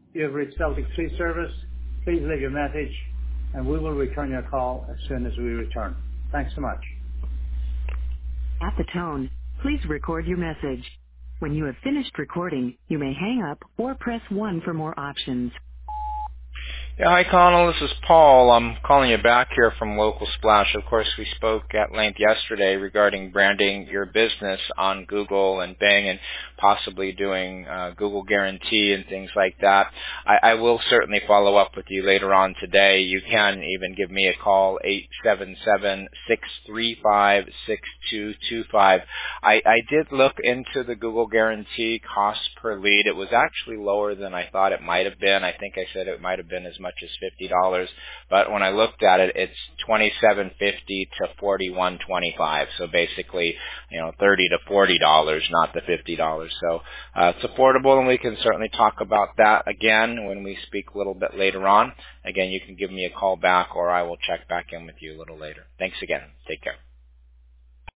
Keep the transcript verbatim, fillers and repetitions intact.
You have reached Celtic Tree Service. Please leave your message, and we will return your call as soon as we return. Thanks so much. At the tone, please record your message. When you have finished recording, you may hang up or press one for more options. Yeah, hi Connell, this is Paul. I'm calling you back here from Local Splash. Of course, we spoke at length yesterday regarding branding your business on Google and Bing and possibly doing uh, Google Guarantee and things like that. I, I will certainly follow up with you later on today. You can even give me a call, eight seven seven, six three five, six two two five. I, I did look into the Google Guarantee cost per lead. It was actually lower than I thought it might have been. I think I said it might have been as much as fifty dollars, but when I looked at it, it's twenty-seven fifty to forty-one twenty-five. So basically, you know, thirty to forty dollars, not the fifty dollars. So uh, it's affordable, and we can certainly talk about that again when we speak a little bit later on. Again, you can give me a call back, or I will check back in with you a little later. Thanks again. Take care.